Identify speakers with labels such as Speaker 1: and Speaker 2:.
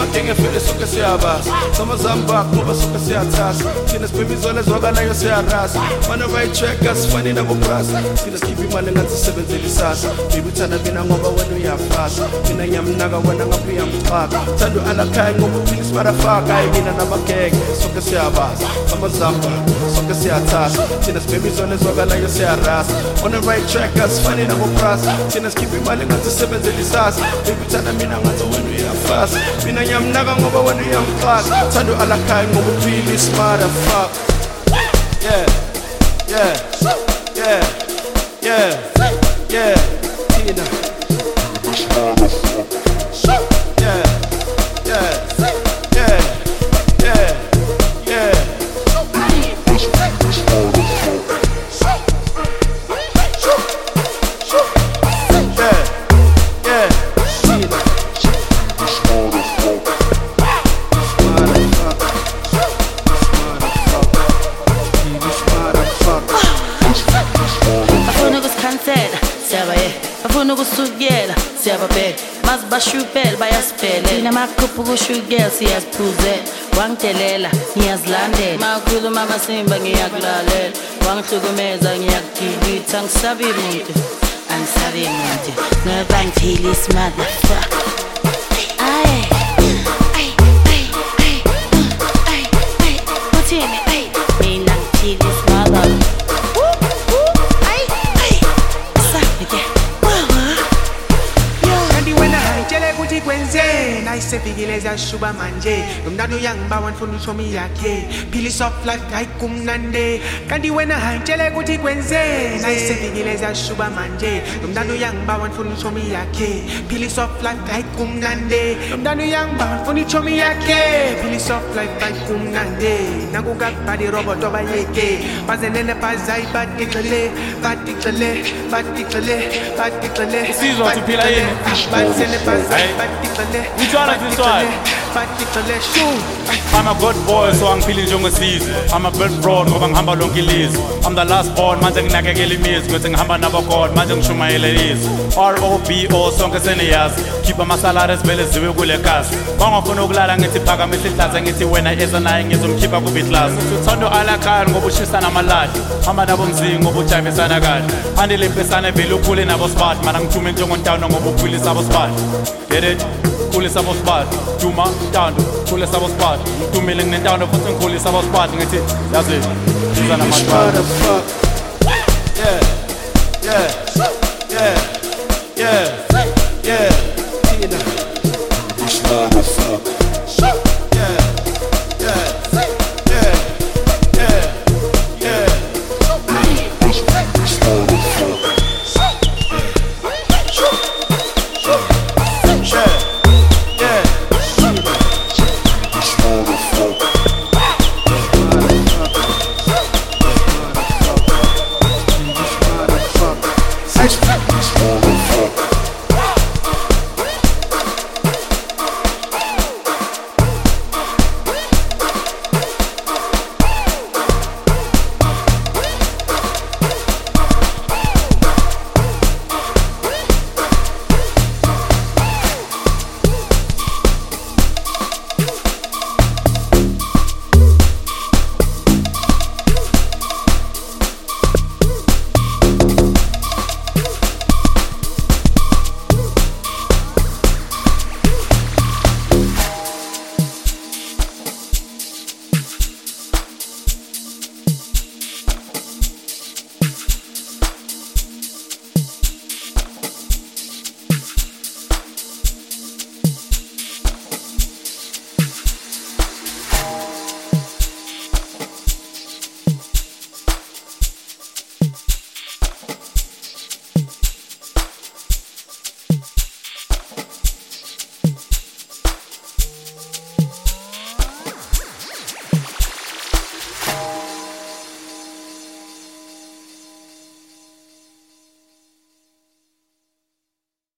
Speaker 1: ngefele sonke siyabasa samazambak ngoba sonke siyathasa thina sibhema izolo ezwakalayo siyarasa mana right track asifani nabobrasa thina sikhipha imali ngathi sisebenzela isasa baby uthanda mina ngoba wena uyafasa mina ngiyamnaka wena ngabe uyamxhaka thanda alakhaya ngoba uphila isimarafaka hayi mina namagenge sonke siyabasa samazambak sonke siyathasa thina sibhema izolo ezwakalayo siyarasa on the right track asifani nabobrasa thina sikhipha imali ngathi sisebenzela isasa baby uthanda mina ngathi wena uyafasa mina ngiyamnaka ngoba wena uyamxhaka thanda alakhaya ngoba uphila isimarafaka yeah yeah yeah yeah yeah Tina yeah yeah yeah yeah yeah
Speaker 2: Bafuna ukusukela siyababheka mazibashupela bayaspele thina makhupha ukushukela siyaziphuzela wangidelela ngiyazilandela makhuluma amasimba ngiyakulalela wangihlukumeza ngiyakugilitha angisabi muntu ngoba ngifile motherfucker mina ngifile mother
Speaker 3: nayisefikile ziyashuba manje nomntana uyangibawa ndifuna utshomi yakhe philisa of life hayi kumnandi kanti wena hayitshele ukuthi kwenze nayisefikile ziyashuba manje nomntana uyangibawa ndifuna utshomi yakhe philisa of life hayi kumnandi nomntana uyangibawa ndifuna utshomi yakhe philisa of life hayi kumnandi nakukakubhadi robot obayeke bazenene bazayi batigxele batigxele batigxele batigxele
Speaker 4: usizwa ukuthi uphila yini
Speaker 3: bazenene bazayi batigxele
Speaker 4: I'm a good boy, so angiphili njengesizwe. I'm a good broad ngoba ngihamba lonke ilizwe. I'm the last born, manje nginakekela imizwa ngithi ngihamba nabo God, manje ngishumayele izwi. ROBO sonke seniyazi. Keep amasalary sivele ziwe kule kasi. Bangafuna ukulala ngithi phakamisa ihlaza ngithi wena esanaye ngizomkhipha ku class. Uthando alakhaya ngoba ushisa namalahla. Hamba nabo mzingi ngoba ujayisana kahle. Andilempesana vele ukhule nabo spot, mana ngithume njengontando ngoba ukhulisa abo spot. Get it? Ngikhulisa abo spot, Juma Tando, ngikhulisa abo spot, ngidumile nginentando futhi ngikhulisa abo spot ngithi yazi siza namatwala.
Speaker 1: Yeah yeah yeah yeah yeah Tina yeah yeah yeah yeah yeah
Speaker 3: Ice